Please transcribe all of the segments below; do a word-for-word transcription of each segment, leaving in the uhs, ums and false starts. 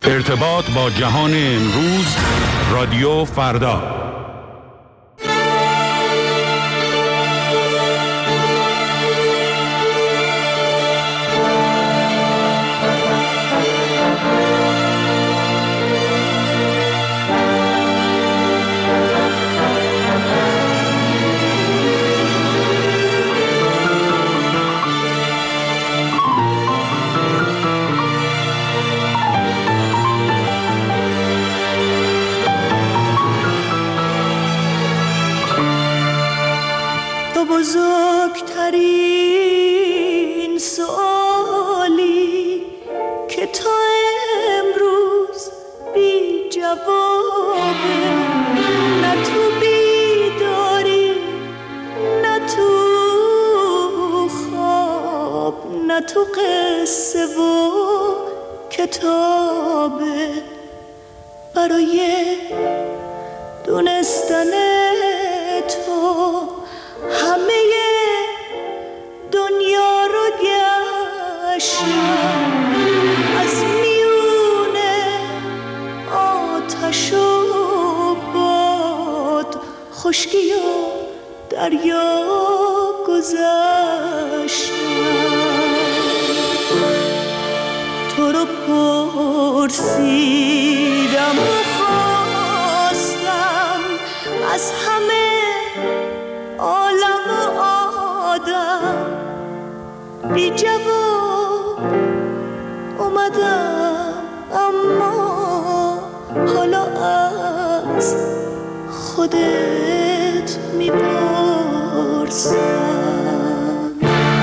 ارتباط با جهان امروز، رادیو فردا. بزرگترین سوالی که تا امروز بی جوابه، نه تو بیداری نه تو خواب نه تو قصه و کتابه. برای دونستن تو همه دنیا رو گشتم، از میونه آتش و باد، خشکی و دریا گذشتم. تو رو پرسیدم و خواستم از همه عالم و آدم، بی جواب اومدم، اما حالا از خودت میپرسم.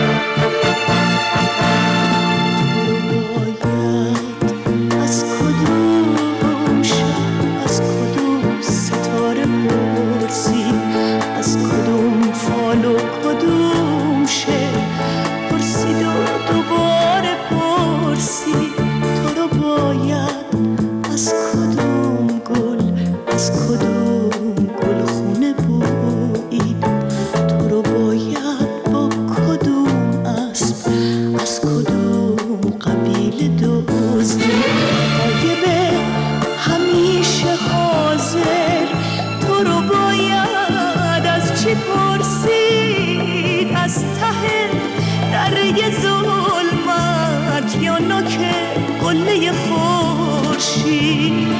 تو باید از کدوم شب، از کدوم ستاره پرسی، از کدوم فال و کدوم شعر پرسید و دوباره پرسی. تو رو باید از کدوم گل، از کدوم گل خونه بویید. تو رو باید با کدوم اسب، از کدوم قبیله دزدید. غایبه همیشه حاضر، تو رو باید از چی پرسید؟ از ته دره ظلمت یا نوک قله خورشید؟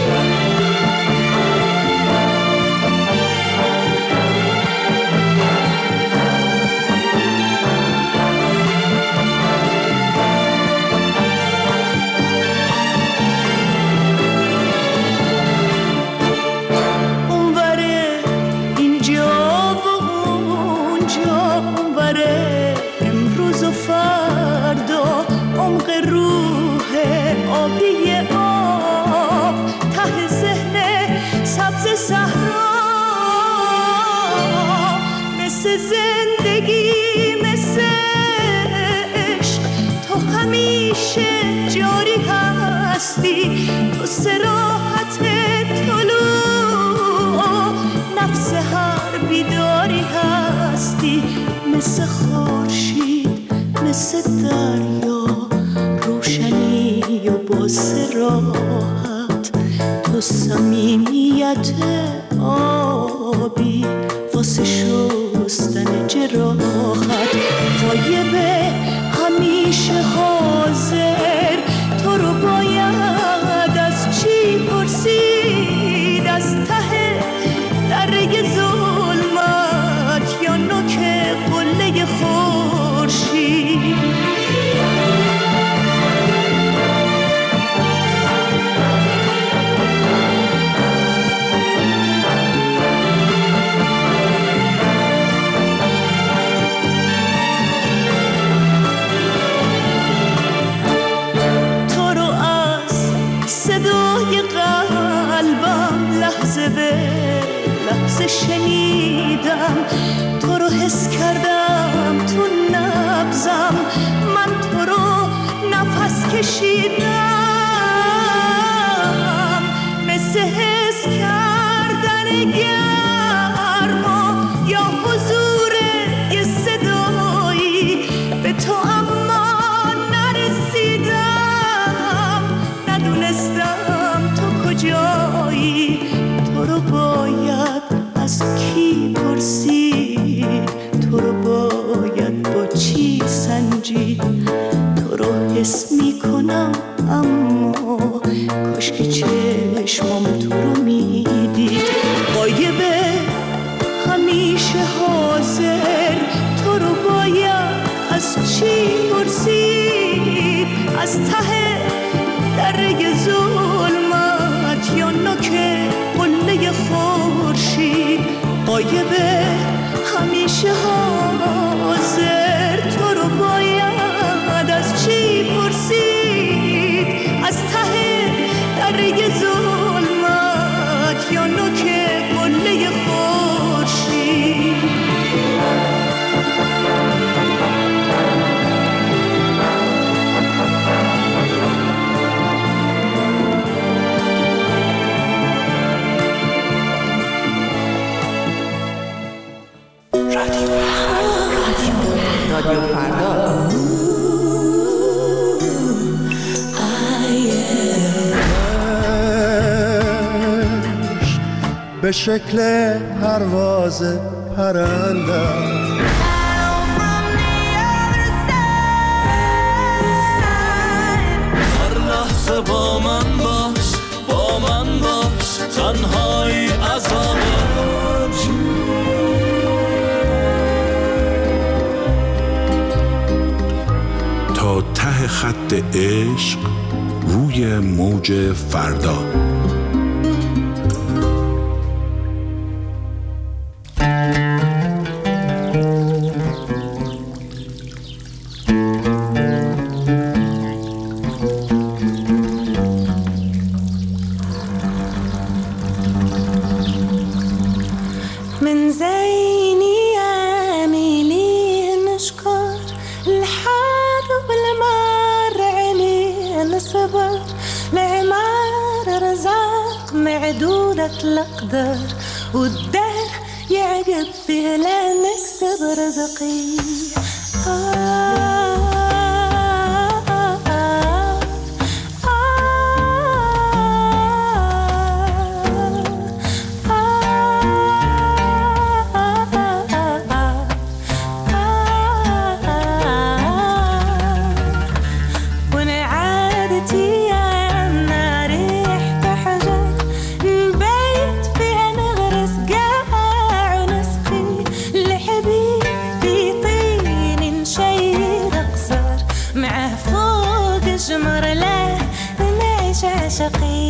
زندگی مثل عشق تو همیشه جاری هستی. تو صراحت طلوع نفس هر بیداری هستی. مثل خورشید مثل دریا روشنی و با صراحت، تو صمیمیت آبی واسه شستن جراحت. غایبه همیشه حاضر، تو رو باید از چی پرسید؟ از ته دره ظلمت یا نوک قله خورشید؟ لحظه شنیدم، تو رو حس کردم تو نبضم، من تو رو نفس کشیدم. مثل حس کردن گرما یا حضور یه صدایی به تو، اما نرسیدم، ندونستم از کی پرسید تو رو باید با چی سنجید تو رو حس میکنم اما کاش که چشمام تو رو میدید غایبه همیشه حاضر تو رو باید از چی پرسید از ته دره ظلمت یا نوک قله خورشید غایبه همیشه حاضر تو رو باید از چی پرسید از ته دره ظلمت یا نوک قله خورشید رادیو فردا به شکل پرواز پرنده هر لحظه با من باش با من باش تنهایی عذابه تا ته خط عشق روی موج فردا. من زيني عاملين نشكر الحار والمار علينا صبر العمار رزاق معدودة الأقدار والدار يعقب فيه لا نكسب رزقي آه عشقي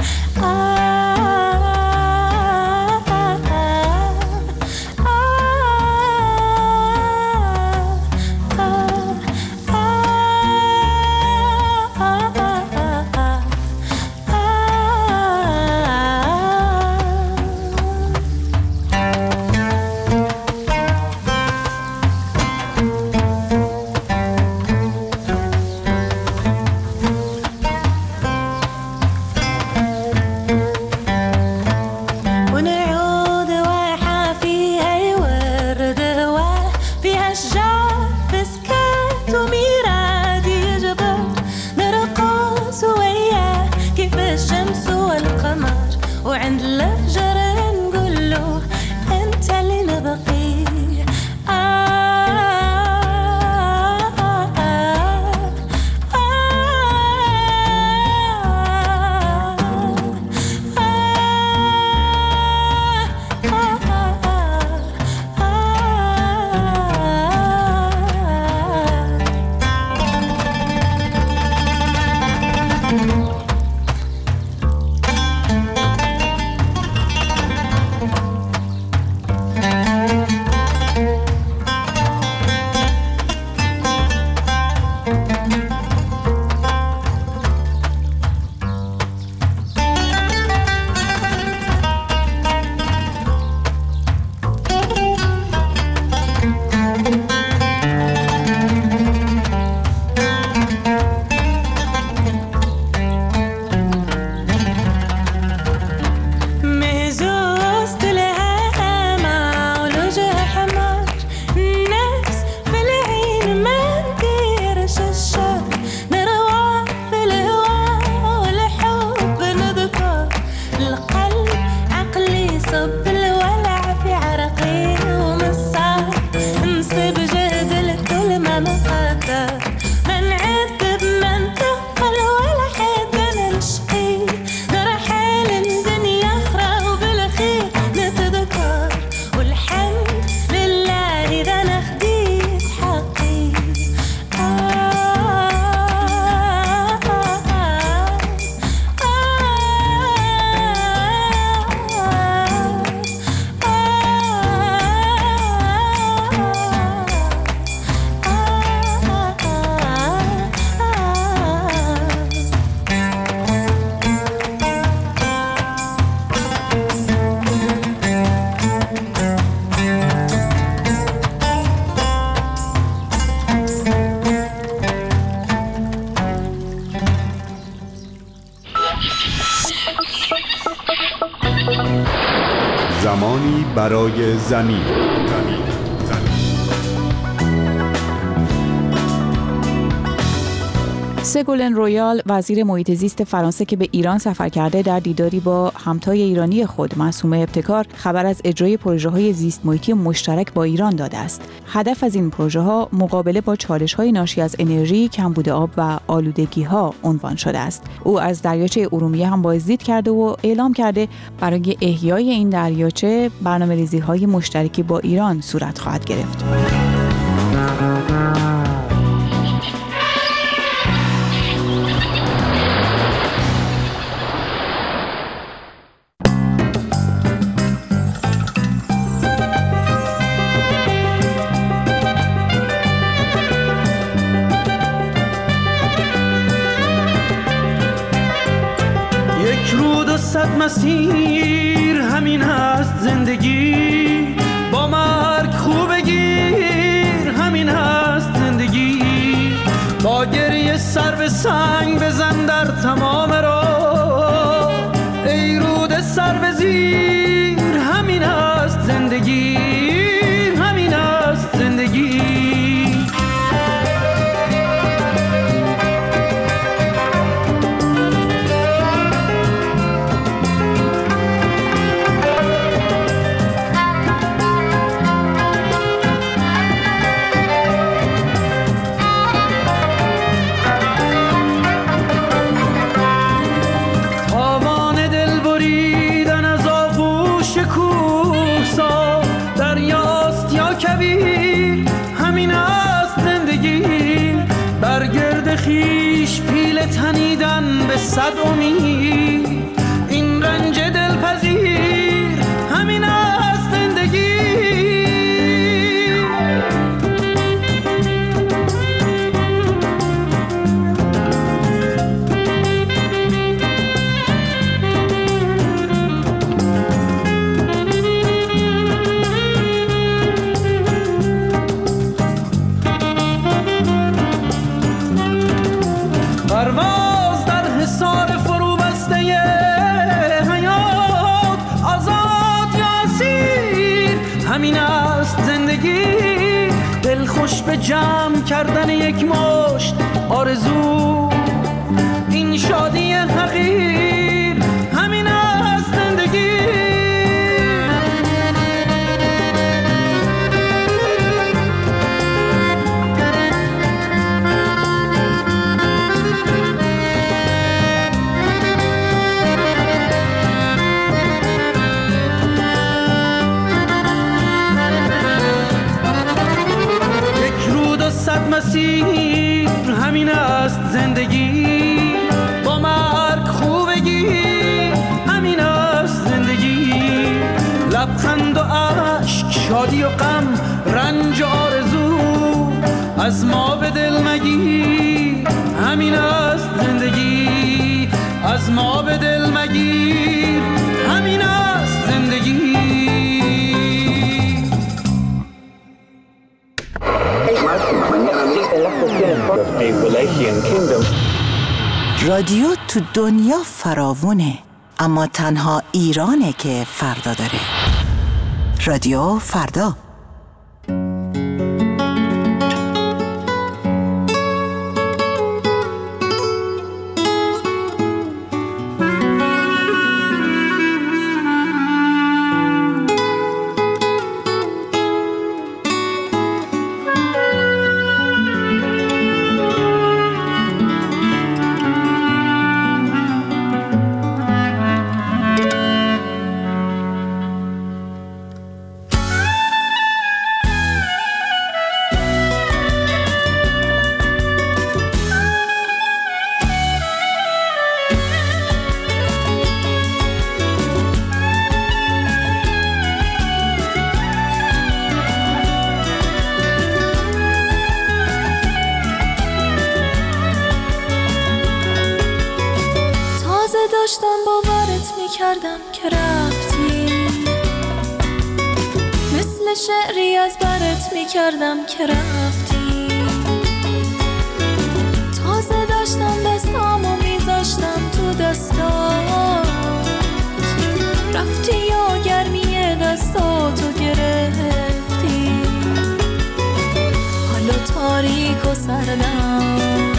وعند الأفجر نقول له أنت اللي نبقي زمانی برای زمین. سگولن رویال وزیر محیط زیست فرانسه که به ایران سفر کرده در دیداری با همتای ایرانی خود معصومه ابتکار خبر از اجرای پروژه‌های زیست محیطی مشترک با ایران داده است. هدف از این پروژه‌ها مقابله با چالش‌های ناشی از انرژی، کمبود آب و آلودگی‌ها عنوان شده است. او از دریاچه ارومیه هم بازدید کرده و اعلام کرده برای احیای این دریاچه برنامه‌ریزی‌های مشترکی با ایران صورت خواهد گرفت. صد مسیر همین هست زندگی، با مرگ خوب بگیر همین هست زندگی، با گریه سر به سنگ بزن در تمام راه، ای رود سر به زیر همین هست زندگی، همین هست زندگی. خیش پیل تنیدن به صد امید، این رنج دلپذیر همین است زندگی. پرواز در حصار فرو بسته حیات، آزاد یا اسیر همین است زندگی. دل خوش به جمع کردن یک مشت آرزو، این شادی حقیر همین است زندگی. صد مسیر همین است زندگی، با مرگ خوبگی همین است زندگی. لبخند و عشق، شادی و غم، رنج و آرزو، از ما به دل مگیر همین است زندگی، از ما به دل مگیر همین است زندگی. رادیو تو دنیا فراوونه، اما تنها ایرانه که فردا داره. رادیو فردا. داشتم باورت میکردم که رفتی، مثل شعری از برت میکردم که رفتی. تازه داشتم دستامو میذاشتم تو دستات، و سردم،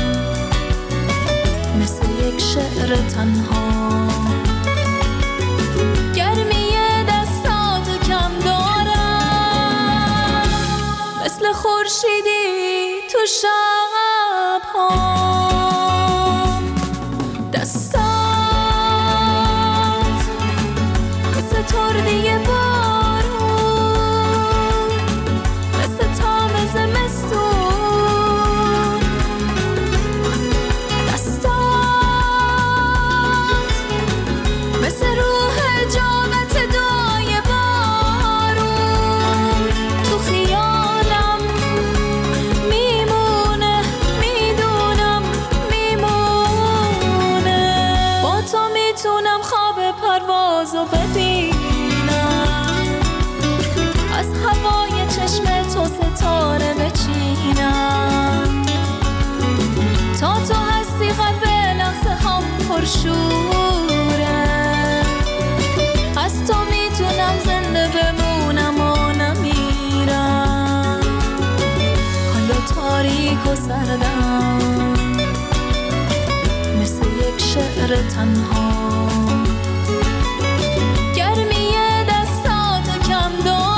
مثل یک شعر تنها. گرمی دستاتو کم دارم، مثل خورشیدی تو شب‌ها. دستات مثل تردی بارون، مثل تام زمستون. دستات مثل روح جامت دعای بارون، تو خیالم میمونه، میدونم میمونه. با تو میتونم خواب پروازو ببینم، از هوای چشم تو ستاره بچینم. تا تو هستی قلب لحظه هم پرشوره، از تو میتونم زنده بمونم و نمیرم. حالا تاریک و سردم، مثل یک شعر تنها. گرمی دستاتو کم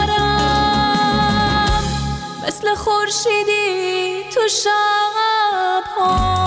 دارم، مثل خورشیدی تو شب‌ها.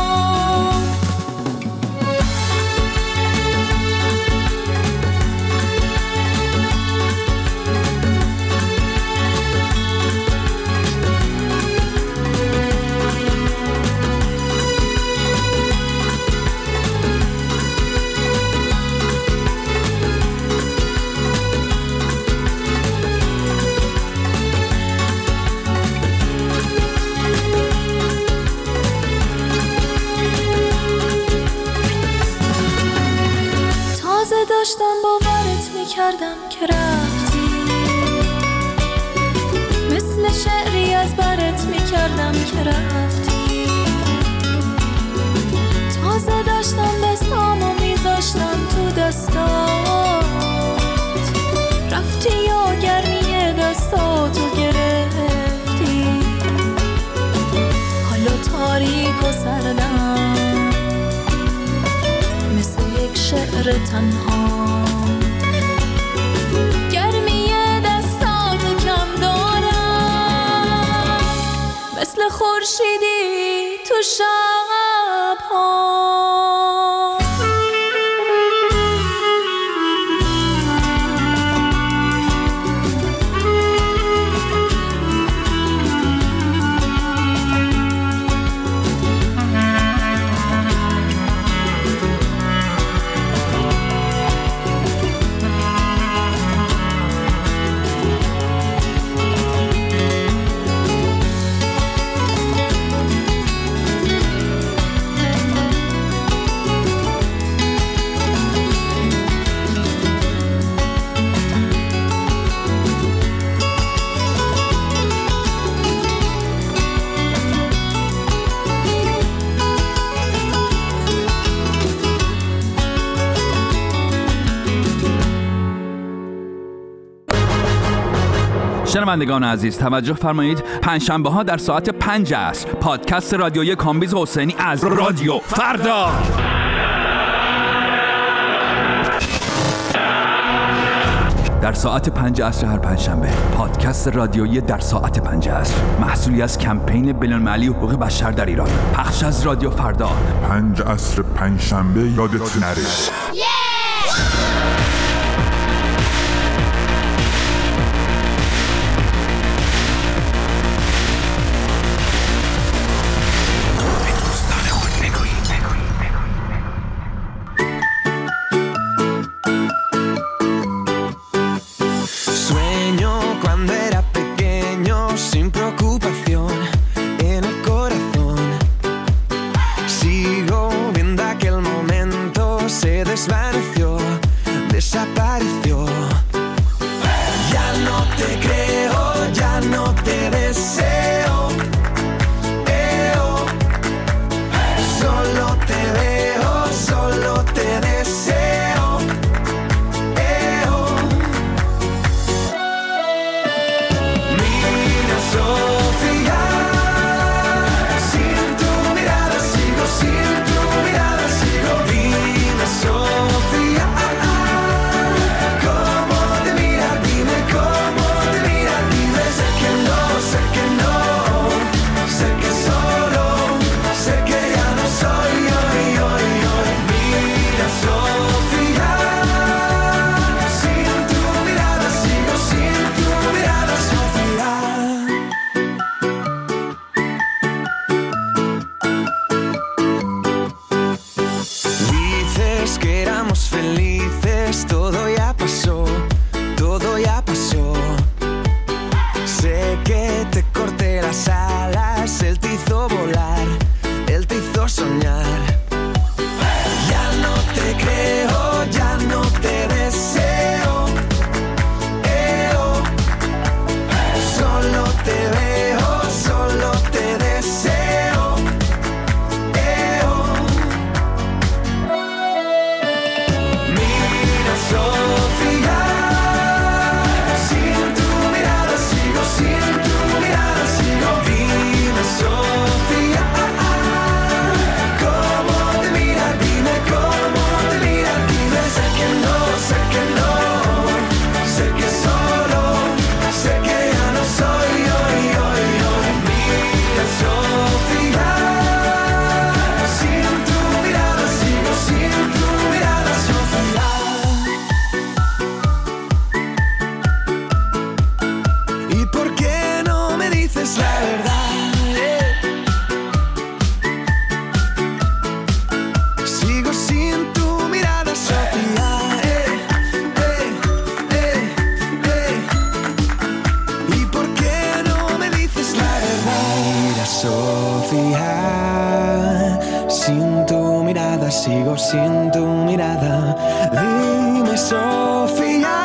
داشتم باورت میکردم که رفتی، مثل شعری از برت میکردم که رفتی. تازه داشتم دستامو میذاشتم تو دستات، رفتی یا گرمی دستاتو گرفتی. حالا تاریک و سردم، مثل یک شعر تنها. گرمی دستاتو کم دارم، مثل خورشیدی تو شب‌ها. شنوندگان عزیز توجه فرمایید، پنجشنبه ها در ساعت پنج عصر پادکست رادیویی کامبیز حسینی از رادیو فردا. در ساعت پنج عصر هر پنجشنبه پادکست رادیویی در ساعت پنج عصر، محصولی از کمپین بین‌المللی حقوق بشر در ایران، پخش از رادیو فردا. پنج عصر پنجشنبه یادت نره. Sigo viendo aquel momento se desvanece. antes que éramos felices, todo ya pasó, todo ya pasó. Sé que te corté las alas, él te hizo volar, él te hizo soñar. Ya no te creo, ya no te deseo, eh, oh. Solo te veo, solo te deseo, eh, oh. Mira, Sofía, sin tu mirada sigo, sin tu mirada sigo. Dime, Sofía, ¿cómo te mira? Dime cómo te mira, dime. Sé que no, sé que no, sé que solo, sé que ya no soy yo, yo, yo. Mira, Sofía, sin tu mirada sigo, sin tu mirada, Sofía. ¿Y por qué no me dices la verdad? eh? Sigo sin tu mirada, Sofía. eh, eh, eh, eh. ¿Y por qué no me dices la verdad? Mira, Sofía, sin tu mirada sigo, sin tu mirada. Dime, Sofía,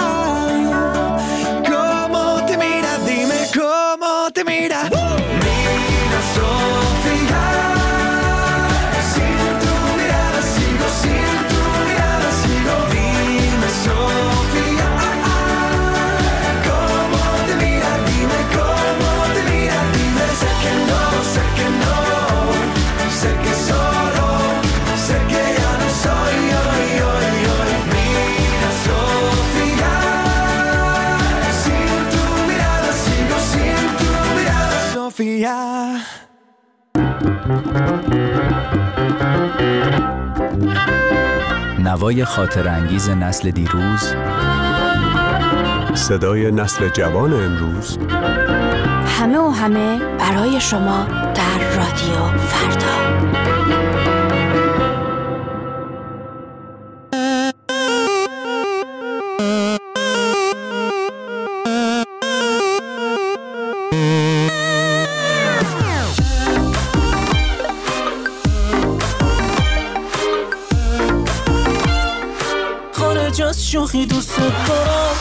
¿cómo te mira? Dime cómo te mira. Mira, Sofía, sin tu mirada sigo, sin tu mirada sigo. Dime, Sofía, ¿cómo te mira? Dime cómo te mira, dime. Sé que no, sé que no, sé que solo, sé que ya no soy yo, yo, yo. Mira, Sofía, sin tu mirada sigo, sin tu mirada, Sofía. نوای خاطر انگیز نسل دیروز، صدای نسل جوان امروز، همه و همه برای شما در رادیو فردا. خارج از شوخی دوست دارم،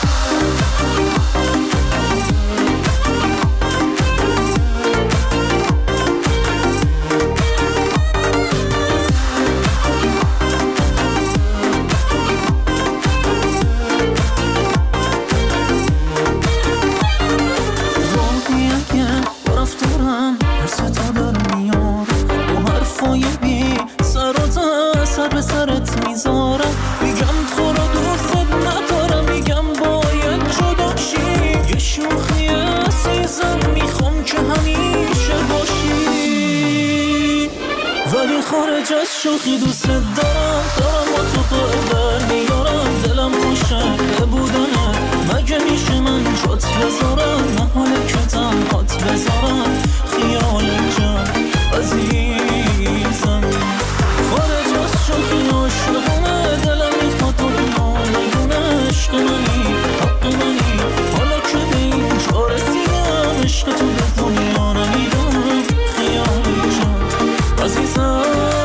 سرت میذارم، میگم تو رو دوست ندارم، میگم باید جدا شی. یه شوخی عزیزم میخوام که همیشه باشی، ولی خارج از شوخی دوست دارم، دارم با تو قلب میارم، دلم خوشه بودنه، مگه میشه من جات بذارم، نه حاله که تنهات بذارم، خیال جان عزیزم. خارج از شوخی عاشقانه، دلم میخواد تو نگونه، عشق منی حق منی، حالا که به اینجا رسیدم، عشق تو به دنیا نمیدم، خیال جان عزیزم.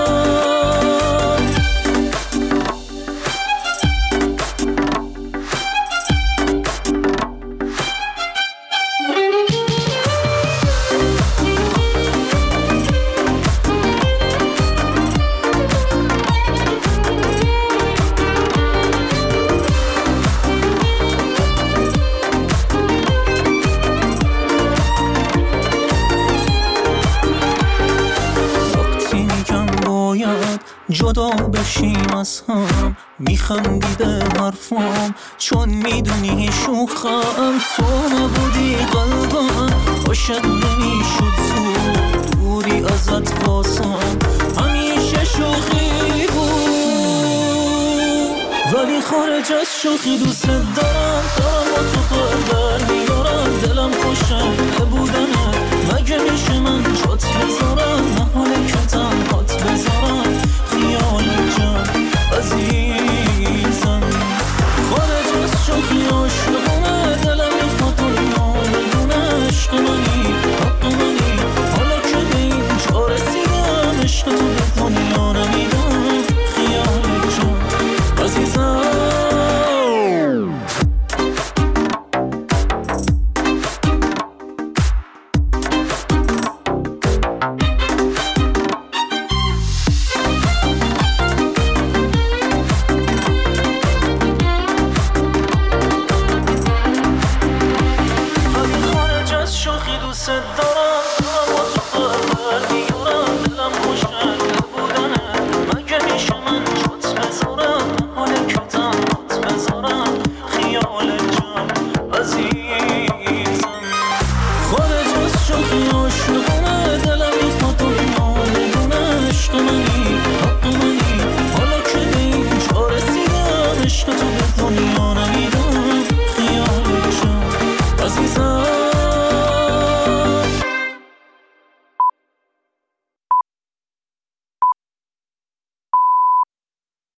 جدا بشیم از هم، میخندیده حرفام، چون میدونی شوخم، تو نبودی قلبم، باشد نمیشد زود، دوری ازت واسم، همیشه شوخی بود، ولی خارج از شوخی دوست دارم، دارم با تو قلب میارم، دلم خوشه بودنه، مگه میشه من جات بذارم، نه حاله که تنها